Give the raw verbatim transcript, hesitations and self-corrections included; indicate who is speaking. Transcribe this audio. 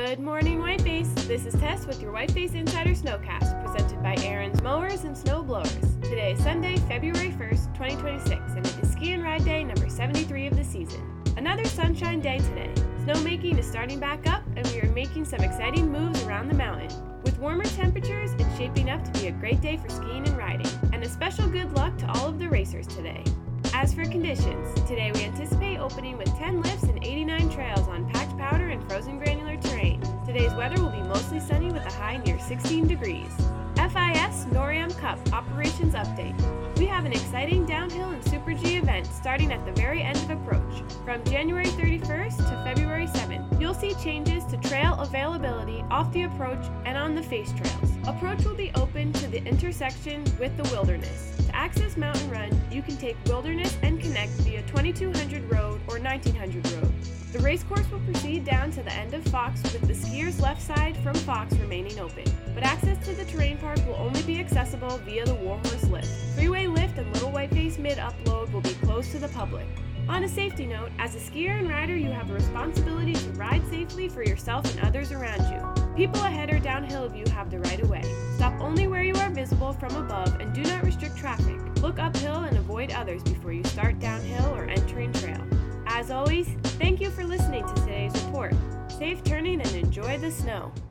Speaker 1: Good morning, Whiteface. This is Tess with your Whiteface Insider Snowcast, presented by Aaron's Mowers and Snow Blowers. Today is Sunday, February first, twenty twenty-six, and it is Ski and Ride Day number seventy-three of the season. Another sunshine day today. Snowmaking is starting back up, and we are making some exciting moves around the mountain. With warmer temperatures, it's shaping up to be a great day for skiing and riding, and a special good luck to all of the racers today. As for conditions, today we anticipate opening with ten lifts and eighty-nine trails on packed powder and frozen granular terrain. Today's weather will be mostly sunny with a high near sixteen degrees. F I S NORAM Cup Operations Update. We have an exciting downhill and Super G event starting at the very end of approach. From January thirty-first to February seventh, you'll see changes to trail availability off the approach and on the face trails. Approach will be open to the intersection with the Wilderness. To access Mountain Run, you can take Wilderness and connect via twenty-two hundred Road or nineteen hundred Road. The race course will proceed down to the end of Fox with the skiers' left side from Fox remaining open, but access to the terrain park will only be accessible via the Warhorse Lift. Freeway Lift and Little Whiteface Mid Upload will be closed to the public. On a safety note, as a skier and rider, you have a responsibility to ride safely for yourself and others around you. People ahead or downhill of you have the right of way. Stop only where you are visible from above and do not restrict traffic. Look uphill and avoid others before you start downhill or entering trail. As always, thank you for listening to today's report. Safe turning and enjoy the snow.